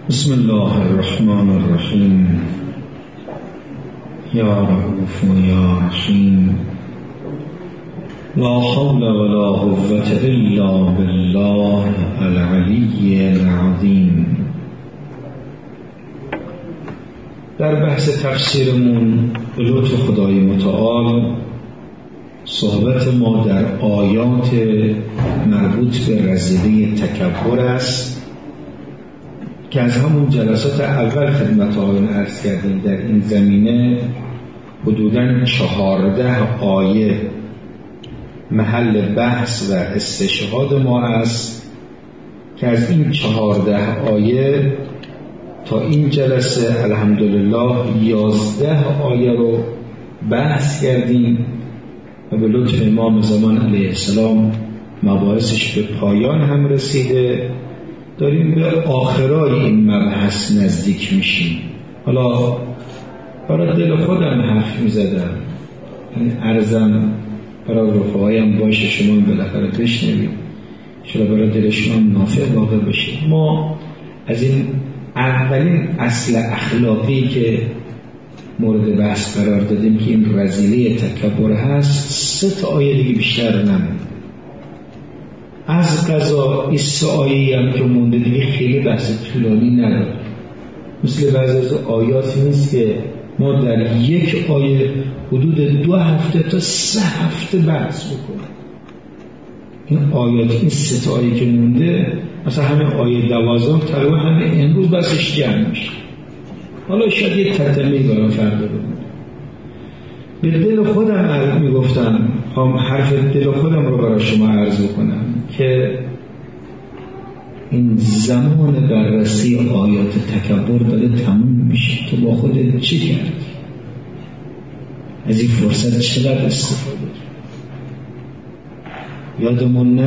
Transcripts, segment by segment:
بسم الله الرحمن الرحیم. یا رؤوف یا رحیم. لا حول ولا قوة الا بالله العلی العظیم. در بحث تفسیرمون به لطف خدای متعال صحبت ما در آیات مربوط به رذیله تکبر است که از همون جلسات اول خدمت آقایان عرض کردیم. در این زمینه حدوداً 14 آیه محل بحث و استشهاد ما است که از این 14 آیه تا این جلسه الحمدلله 11 آیه رو بحث کردیم و به لطف امام زمان علیه السلام مباحثش به پایان هم رسیده. داریم به آخرای این مبحث نزدیک میشیم. حالا برای دل خودم حرف میزدم، این عرضم برای رفقایم باشه، شما بالاخره بشنوید، شما برای دل شما نافع واقع بشه. ما از این اولین اصل اخلاقی که مورد بحث قرار دادیم که این رذیله تکبر هست، 3 آیه دیگه بیشتر نمون. از قضا این 3 آیه هم که مونده دیگه خیلی بحث طولانی نداره، مثل بعضی از آیاتی نیست که ما در یک آیه حدود 2 هفته تا 3 هفته بحث بکنیم. این آیات، این 3 آیه که مونده، مثلا همه آیه 12 تقریبا همه امروز بحثش جمع میشه. حالا شاید یه تتمی برای فردا بکنم. به دل خودم عرض میگفتم، حرف دل خودم رو برای شما عرض بکنم که این زمان بررسی آیات تکبر داره تموم میشه. تو با خودت چی کردی؟ از این فرصت چقدر استفاده؟ یادمون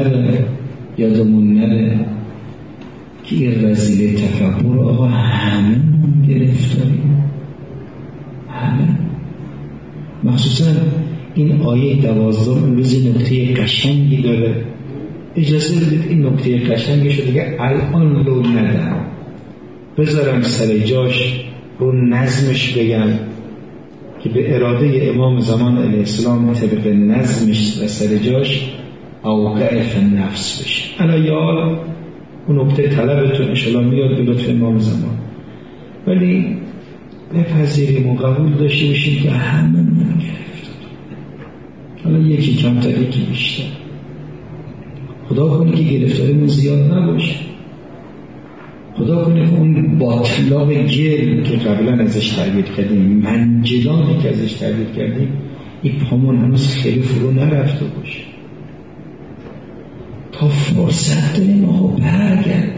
نره که این رذیله تکبر آقا همه گرفتاریم، همه. مخصوصا این آیه 12 امروز نکته قشنگی داره. اجازه بدید این نکته قشنگی شو دیگه الان لو ندم، بذارم سر جاش، رو نظمش بگم که به اراده امام زمان علیه السلام طبق نظمش و سر جاش اوقع فی النفس بشه. الان یا اون نکته طلبتون انشاءالله میاد به لطف امام زمان، ولی بپذیریم و قبول داشته باشیم که همه من گرفت. حالا یکی کمتر یکی بیشتر، خدا کنه که گرفتاریمون زیاد نباشه. خدا کنه که اون باطلاق گل که قبلا ازش تعبیر کردیم، منجلانی که ازش تعبیر کردیم، این پامون هنوز خیلی فرو نرفته باشه. تا فرصت داریم آقا برگردیم.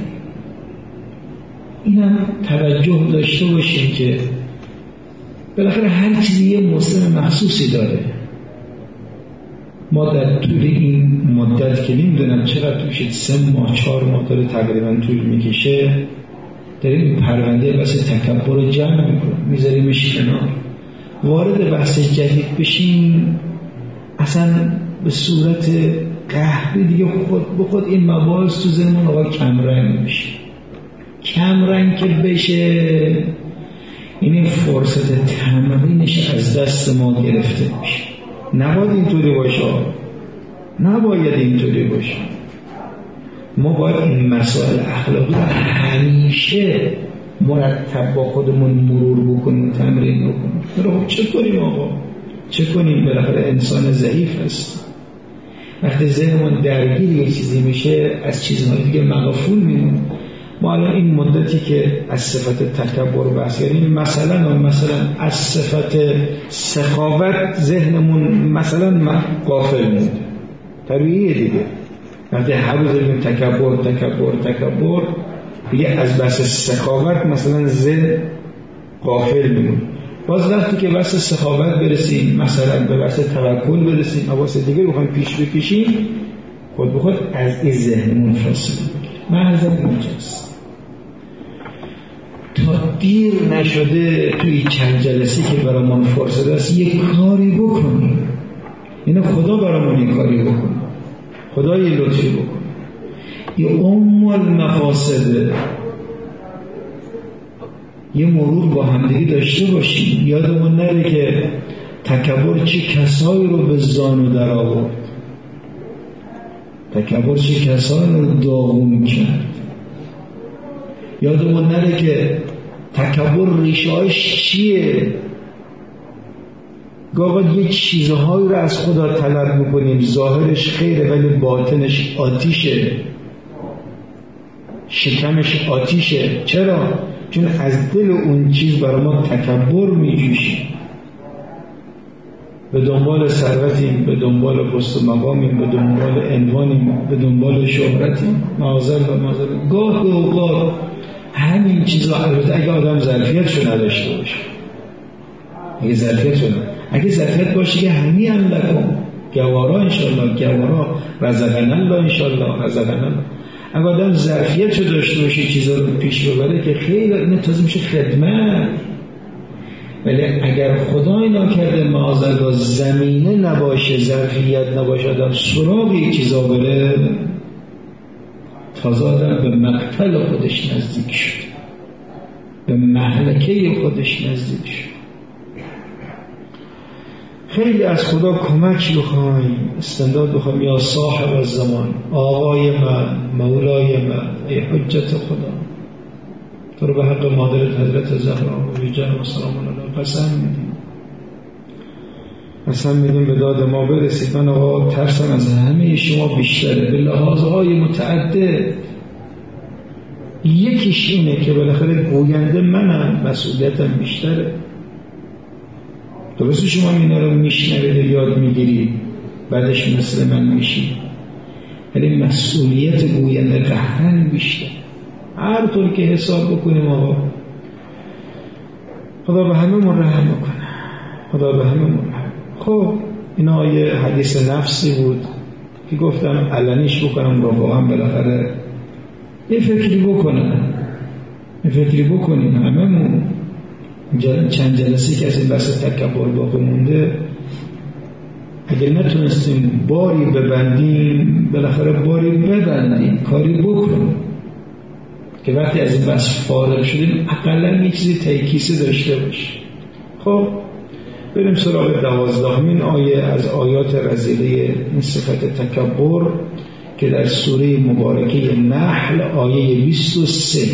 اینم توجه داشته باشیم که بالاخره هر چیزی یه موسم مخصوصی داره. ما در طول این مدت که نمیدونم چقدر توشید، 3 ماه 4 ماه داره تقریبا طول میکشه، داریم این پرونده بحث تکبر رو جمع میکنیم، میذاریمش کنار. وارد بحث جدید بشیم اصلا به صورت قهری دیگه خود به خود این مباحث تو ذهنمون آقا کمرنگ میشه. کمرنگ که بشه این فرصت تمرینش از دست ما گرفته میشه. نباید اینطوری باشه. ما باید این مسائل اخلاقی رو همیشه مرتب با خودمون مرور بکنیم، تمرین بکنیم. خب چه کنیم؟ بالاخره انسان ضعیف هست. وقتی ذهنمون درگیر یه چیزی میشه، از چیزهای دیگه مغفول میمونه. ما الان این مدتی که از صفت تکبر بحث کردیم، مثلا از صفت سخاوت ذهنمون مثلا غافل مونده. طبیعیه دیگه. وقتی هر روز بگیم تکبر دیگه از بحث سخاوت مثلا ذهن غافل میمونه. باز وقتی که بحث سخاوت برسیم، مثلا به بحث توکل برسیم، حواس دیگه رو بخوایم پیش بکشیم، خود به خود از این ذهنمون فاصله میگیره. محضاً اینجاست. تا دیر نشده توی چند جلسه که برامون فرصت است یک کاری بکنیم. اینو خدا برامون یک کاری بکنه، خدا یه لطفی بکنه. یه المفاسده یه مرور با همدیگه داشته باشیم. یادمون نره که تکبر چه کسایی رو به زانو در آورد، تکبر چه کسایی رو داغون کرد. یادمون نره که تکبر ریشه‌اش چیه. گاهی یه چیزهایی رو از خدا طلب میکنیم، ظاهرش خیره ولی باطنش آتیشه، شکمش آتیشه. چرا؟ چون از دل اون چیز برای ما تکبر میجوشه. به دنبال ثروتیم، به دنبال پست و مقامیم، به دنبال عنوانیم، به دنبال شهرتیم، معاذالله معاذالله. گاه به اوقات همین چیزا، البته اگه آدم ظرفیتشو نداشته باشه، اگه ظرفیت باشه که همین هم لکن گوارا انشالله، گوارا رزقنا الله انشالله، رزقنا الله. اگه آدم ظرفیتشو داشته باشه چیزا رو پیش ببره که خیلی اینه تازه میشه خدمت. ولی اگر خدای نکرده معاذالله زمینه نباشه، ظرفیت نباشه، آدم سراغ این چیزا بره، تازه آدم به مقتل خودش نزدیک شد، به مهلکه خودش نزدیک شد. خیلی از خدا کمک بخوایم، استمداد بخوایم. یا صاحب الزمان، آقای من، مولای من، ای حجت خدا، تو رو به حق مادرت حضرت زهرا و جان و سلام الله قسم میدیم به داد ما برسید. من آقا ترسم از همه شما بیشتره به لحاظهای متعدد. یکیش اینه که بالاخره گوینده منم، مسئولیتم بیشتره. درسته شما اینا رو میشنوید، یاد میگیرید، بعدش مثل من میشید، ولی مسئولیت گوینده قهرن بیشتر. هر طور که حساب بکنیم آقا، خدا به همه من رحم بکنه، خدا به همه من رحم. خب اینا یه حدیث نفسی بود که گفتم علنیش بکنم، رفاقم بالاخره یه فکری بکنیم هممون. چند جلسه که از این بحث تکبر باقی مونده، اگر نتونستیم باری ببندیم، بالاخره باری ببندیم، کاری بکنیم که وقتی از این بحث فارغ شدیم اقلا یه چیزی تای کیسه داشته باشیم. خب بریم سراغ 12مین آیه از آیات رذیله این صفت تکبر که در سوره مبارکه نحل آیه 23.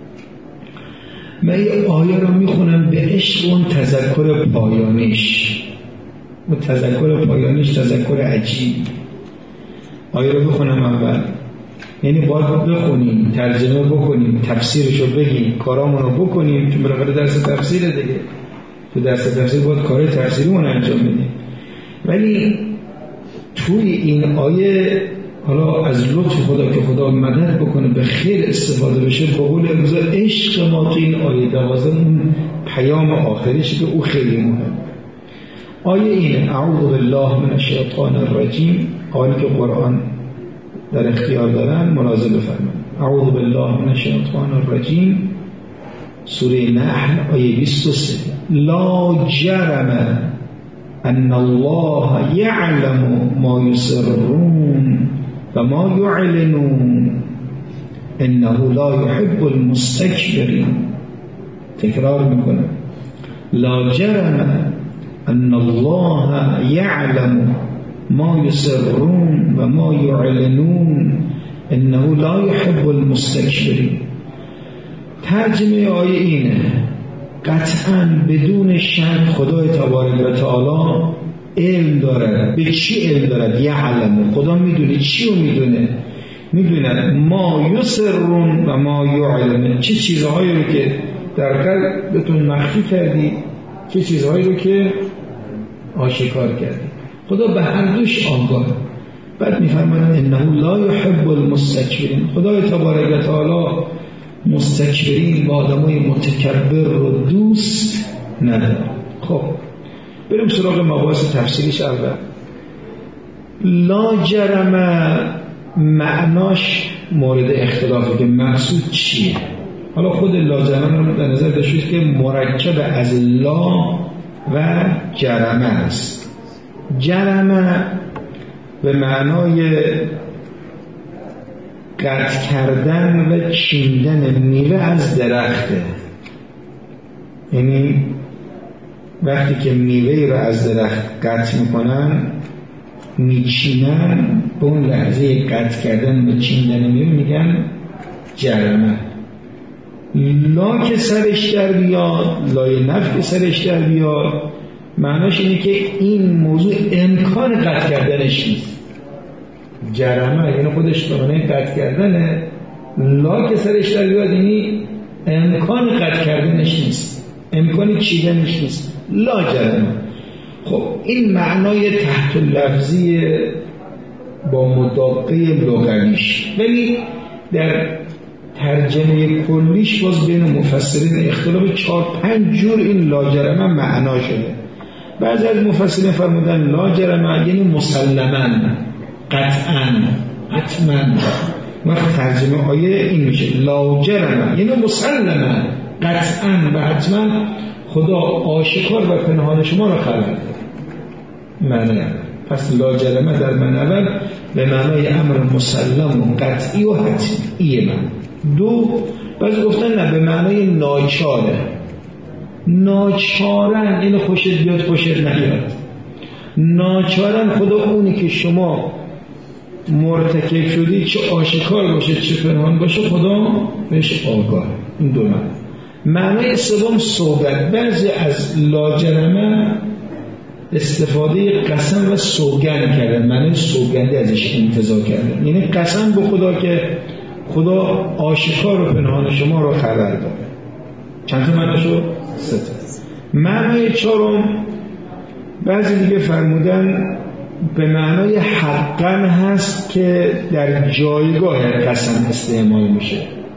من این آیه رو میخونم به عشق اون تذکر پایانیش. اون تذکر پایانیش تذکر عجیب. آیه رو بخونم اول، یعنی باید بخونیم، ترجمه بکنیم، تفسیرشو بگیم، کارامونو بکنیم، چون بالاخره درس تفسیره دیگه. تو درس تفسیر باید کار تفسیریمون انجام بدیم. ولی توی این آیه حالا از لطف خدا که خدا مدد بکنه به خیر استفاده بشه، به قول امروز عشق ما تو این آیه 12 اون پیام آخریش که او خیلی مهم. آیه اینه: اعوذ بالله من الشیطان الرجیم. آیه که قرآن در اختیار دارن ملاحظه بفرمایید. اعوذ بالله من الشیطان الرجیم، سوره نحل آیه 23. لا جرم ان الله یعلم ما یسرون و ما یعلنون انه لا يحب المستكبرین. تکرار میکنه: لا جرم ان الله یعلم ما یسرون و ما یعلنون انه لا يحب المستكبرین. ترجمه آیه اینه: قطعاً بدون شک خدای تبارک و تعالی علم دارد. به چی علم دارد؟ یعلم، خدا میدونه. چی رو میدونه؟ میدونه ما یسرون و ما یعلمون، چه چیزهایی رو که در قلبتون مخفی کردی، چه چیزهایی رو که آشکار کردی. خدا به هر دوش آگاه. بعد میفرماید انه لا يحب المستكبرین. خدای تبارک و تعالی مستکبرین و آدمای متکبر رو دوست نداره. خب بریم سراغ مباحث تفسیریش. اول لا جرم معناش مورد اختلافه که مقصود چیه. حالا خود لا جرم رو در نظر داشتید که مرکب از لا و جرمه است. جرمه به معنای قطع کردن و چیندن میوه از درخته. یعنی وقتی که میوه رو از درخت قطع میکنن میچینن، به اون لحظه قطع کردن و چیندن میوه میگن جرمه. لا که سرش در بیاد، لای نفت که سرش در بیاد، معناش اینه که این موضوع امکان قطع کردنش نیست. جرمه یعنی خودش دانه قطع کردنه، لا که سرش در بیاد یعنی امکان قطع کردنش نیست، امکان چیدنش نیست. لا جرمه. خب این معنای تحت لفظی با مداقه لغویش، ولی در ترجمه کلیش باز بین مفسرین اختلاف 4-5 جور این لاجرمه معنا شده. بعضی از مفسرین فرمودن لاجرمه یعنی مسلماً، قطعاً، حتماً. وقت ترجمه آیه این میشه لاجرمه یعنی مسلماً، قطعاً و حتماً خدا آشکار و پنهان شما را خبر داده. معنی پس لاجرمه در معنی اول به معنای امر مسلم و قطعی و حتمی. من دو بعضی گفتن نه، به معنای ناچاره. ناچارن این خوشت بیاد خوشت نیاد، ناچارن خدا اونی که شما مرتکب شدی چه آشکار باشه چه پنهان باشه خدا بهش آگاه. این دو معنای سوم سوگند. بعضی از لاجرمه استفاده قسم و سوگند کردن، معنی سوگندی ازش انتزاع کردن، یعنی قسم به خدا که خدا آشکار و پنهان شما رو خبر داده. چند تا معنی شد؟ 3 تا. معنی چهارم بعضی دیگه فرمودن به معنای حقا هست که در جایگاه قسم استعمال میشه.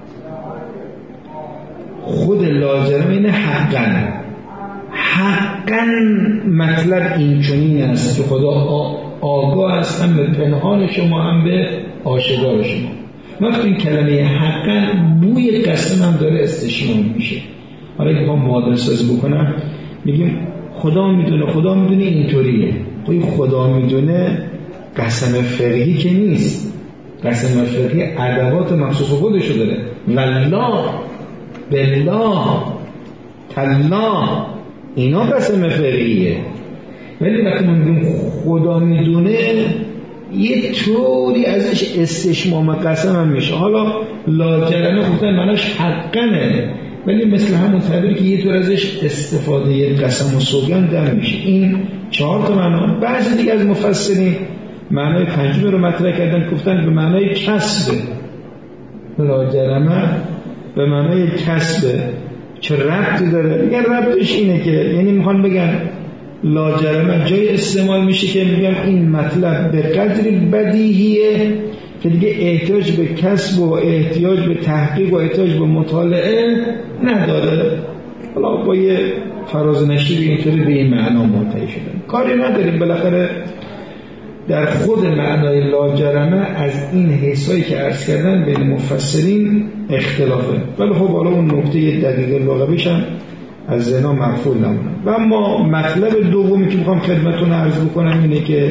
خود لاجرمه اینه حقا. حقا مطلب این چنین است که خدا آگاه است هم به پنهان شما هم به آشکار شما. وقتی این کلمه حقا بوی قسم هم داره استشمال میشه. حالا اگه ما معادله سازی بکنم میگیم خدا میدونه اینطوریه. خدا میدونه قسم فقهی که نیست. قسم فقهی ادوات مخصوص خودشو داره. والله، بالله، تالله، اینا قسم فقهیه. ولی وقتی من میگیم خدا میدونه یه طوری ازش استشمام قسم هم میشه. حالا لاجرمه گفتن معناش حقنه، ولی مثل همون تعبیری که یه طور ازش استفاده قسم و سوگند در میشه. این 4 تا معنا. بعضی دیگه از مفسرین معنای پنجم رو مطرح کردن، گفتن به معنای کسبه. لاجرمه به معنای کسبه. چه ربطی داره؟ میگن ربطش اینه که یعنی میخوان بگن لاجرمه جای استعمال میشه که میگن این مطلب به قدری بدیهیه که دیگه احتیاج به کسب و احتیاج به تحقیق و احتیاج به مطالعه نداره. حالا با یه فراز نشیب اینطوری به این معنا منتهی شدن. کاری نداریم، بالاخره در خود معنای لاجرمه از این حیثایی که عرض کردن بین مفسرین اختلافه، ولی خب حالا اون نکته دقیق لغویش هم از ذهن‌ها مغفول نمونه. و اما مطلب دومی که میخوام خدمتتون عرض بکنم اینه که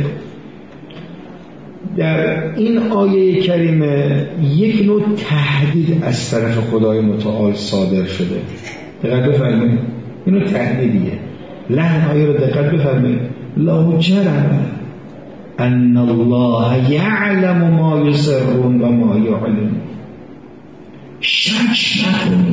در این آیه کریمه یک نوع تهدید از طرف خدای متعال صادر شده. دقت بفرمایید، این نوع تهدیدیه. لحن آیه رو دقت بفرمایید. لا جرم ان الله یعلم ما یسرون و ما یعلنون. شک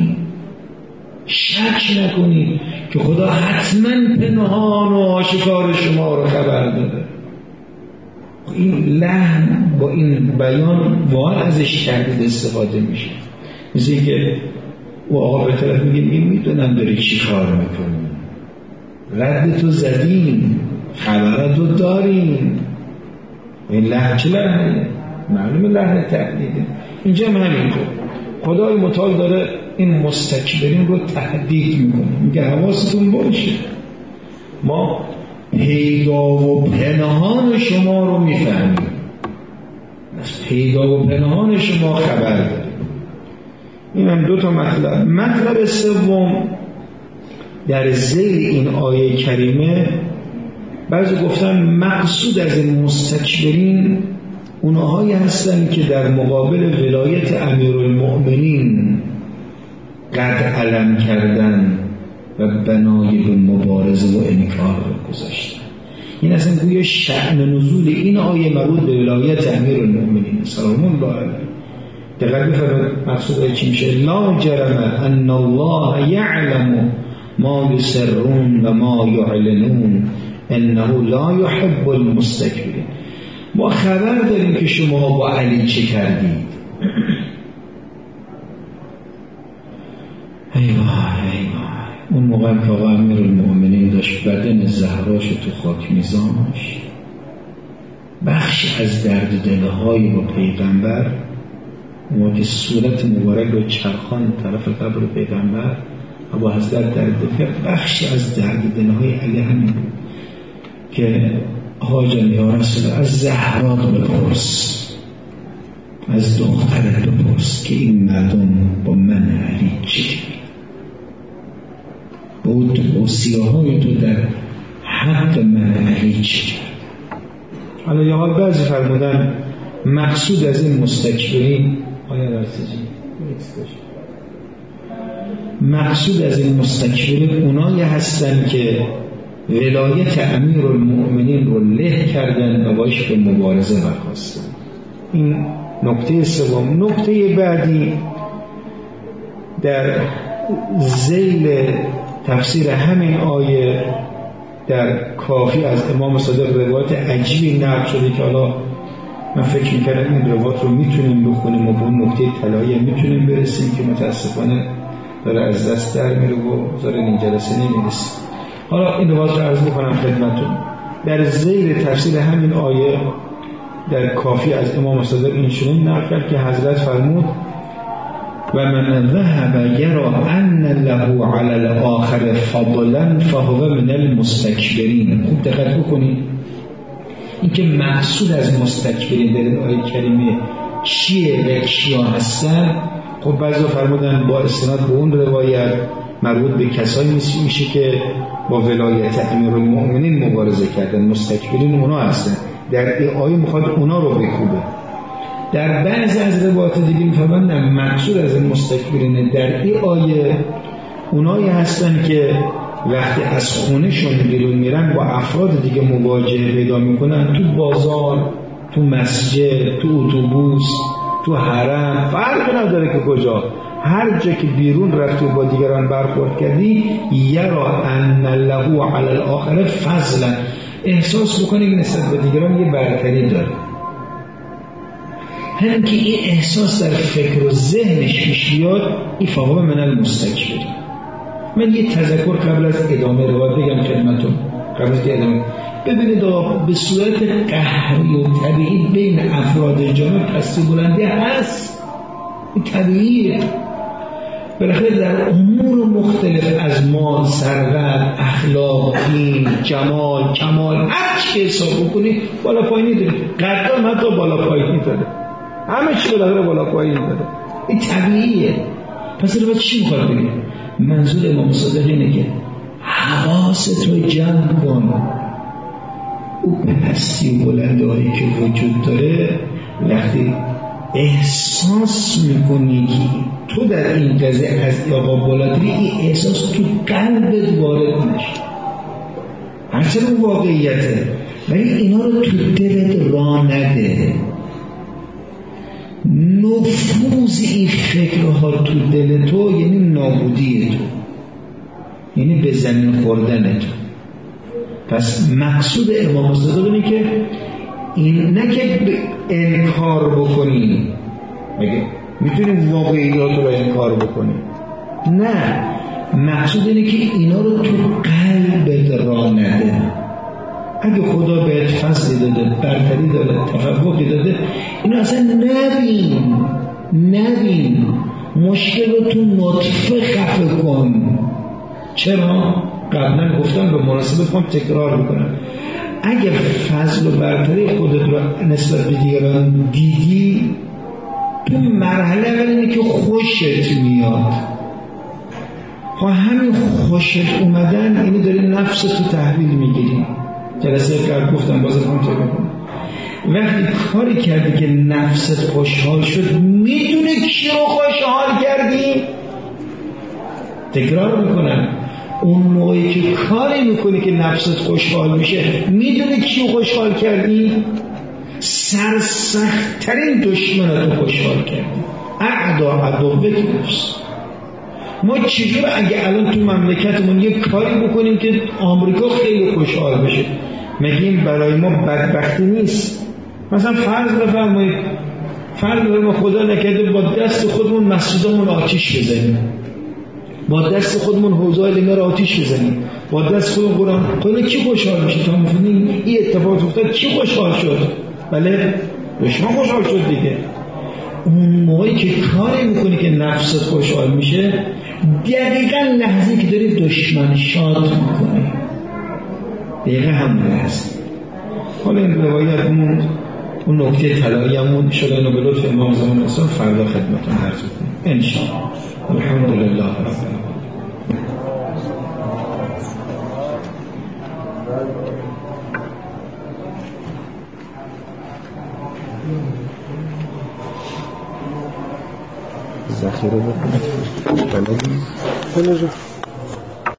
نکنید که خدا حتما پنهان و آشکار شما رو خبر داده. این لحن با این بیان واقعا ازش تهدید استفاده میشه. مثل اینکه او آقا به طرف میگه میدونم داری چی کار میکنی، ردتو زدیم، خبرتو داریم. این لحن چه لحنه؟ معلومه لحن تهدیده. اینجا هم همینطور خدای متعال داره این مستکبرین رو تهدید میکنه، میگه حواستون باشه، ما پیدا و پنهان شما رو میفهمیم، از پیدا و پنهان شما خبر داریم. این هم 2 تا مطلب. مطلب سوم در ذیل این آیه کریمه بعضی گفتن مقصود از این مستکبرین اونهایی هستن که در مقابل ولایت امیرالمؤمنین قد علم کردن و بنای به مبارزه و انکار رو گذاشتن. این اصلا گویا شأن نزول این آیه مربوط به ولایت امیرالمؤمنین سلام الله علیه. دقیق بفرمایید مقصود چی میشه؟ لا جرم ان الله یعلم ما یسرون و ما یعلنون انه لا یحب المستکبرین. ما خبر داریم که شما با علی چه کردید. اون موقع که آقا امیرالمؤمنین داشت بدن زهراش تو خاک میزانش، بخش از درد دلهای با پیغمبر، اون که صورت مبارک رو چرخان طرف قبر پیغمبر ابو حضرت درد کرد، بخش از درد دلهای علی همین بود که حاجم یا رسول از زهرا بپرس، از دخترت بپرس که این مردم با من علی چه کرد، با سیاهای تو در حق من علی چه کرد. حالا یا حال بعضی فرمودن مقصود از این مستکبرین مقصود از این مستکبرین اونایی هستن که ولایت امیرالمؤمنین رو له کردن و باش به مبارزه برخواستن. این نکته سوم. نکته بعدی در ذیل تفسیر همین آیه در کافی از امام صادق روایت عجیبی نقل شده که حالا من فکر میکردم این روایت رو میتونیم بخونیم و به اون نکته طلایی میتونیم برسیم که متاسفانه داره از دست در میره و زاره این جلسه نمیرسیم. حالا این روایت رو عرض میکنم خدمتتون. در ذیل تفسیر همین آیه در کافی از امام صادق این چنین نقل کرد که حضرت فرمود و من ذهب یرا ان له علی الاخر فضلا فهو من المستکبرین. خوب دقت بکنید این که مقصود از مستکبرین در این آیه کریمه چیه و کیا هستن. خب بعضی فرمودن با استناد به اون روایت مربوط به کسایی میشه که با ولایت امیرالمؤمنین مبارزه کردن، مستکبرین اونا هستن. در این آیه میخواد اونا رو بکوبه. در بعضی از روایات دیگه میفرمایند مقصود از این مستکبرین در این آیه اونایی هستن که وقتی از خونهشون بیرون میرن با افراد دیگه مواجهه پیدا میکنن، تو بازار، تو مسجد، تو اتوبوس، تو حرم، فرق نداره که کجا، هر جا که بیرون رفتی با دیگران برخورد کردی یرا ان له علی الاخر فضلا، احساس بکنی که نسبت به دیگران یه برتری داره. همین که این احساس در فکر و ذهنش پیش بیاد، این فهو من المستکبرین. من یه تذکر قبل از ادامه روایت بگم خدمتتون، قبل از ادامه ببینید به صورت قهری و طبیعی بین افراد جامعه پستی بلندی هست، این طبیعیه. بالاخره در امور مختلف از مال، ثروت، اخلاق، دین، جمال، کمال، هر چی حساب بکنی بالا پایینی داره. قدر حتی بالا پایینی داره، همه چی بالاخره بالا پایینی داره. این طبیعیه. پس رو چی میخواد بگه؟ منظور امام صادق اینه که حواست رو جمع کن. او پستی و بلنده هایی که وجود داره وقتی احساس میکنی که تو در این قضیه از آقا بالاتری، این احساس تو قلبت وارد نشه، هرچند واقعیته، ولی اینا رو تو دلت راه نده. نفوذ این فکرها تو دل تو یعنی نابودی تو، یعنی به زمین خوردن تو. پس مقصود امام صادق اینه که این نه که انکار بکنی، مگه میتونی واقعیات رو انکار بکنی؟ نه، مقصود اینه که اینا رو تو قلبت راه نده. اگه خدا بهت فضلی داده، برتری داده، تفوقی داده، اینو اصلا نبین. مشکل رو تو نطفه خفه کن. چرا؟ قبلا گفتم به مناسبت خواهم تکرار بکنم. اگه فضل و برتری خودت رو نسبت به دیگران دیدی، تو مرحله اول اینه که خوشت میاد. همین خوشت اومدن اینو داری نفس تو تحویل میگیری. جلسه قبل گفتم بازم تکرار کنم. وقتی کاری کردی که نفست خوشحال شد، میدونی کی رو خوشحال کردی؟ تکرار میکنم. اون موقعی که کاری میکنی که نفست خوشحال میشه، میدونی کیو خوشحال کردی؟ سرسخت‌ترین دشمنتو خوشحال کردی. عدوه نفس. ما چجور اگه الان تو مملکتمون یک کاری بکنیم که آمریکا خیلی خوشحال بشه، مگه این برای ما بدبختی نیست؟ مثلا فرض بفرمایید ما خدا نکرده با دست خودمون مسجدمون آتیش بزنیم، با دست خودمون حوض لیمه رو آتیش بزنیم، با دست خودمون قرآن خدا کی خوشحال میشه؟ تا می‌فهمین این اتفاق افتاد کی خوشحال شد؟ بله دشمن خوشحال شد دیگه. اون موقعی که کاری میکنی که نفست خوشحال میشه، دقیقا لحظه که داری دشمن شاد میکنی، دقیقا همون هست. حالا این روایتمون اون نکته طلاییمون شده اینو به لطف امام زمان اسلام فردا خدمتون عرض کنیم انشاءالله. الحمدلله رب العالمین. ذخیره بکنید.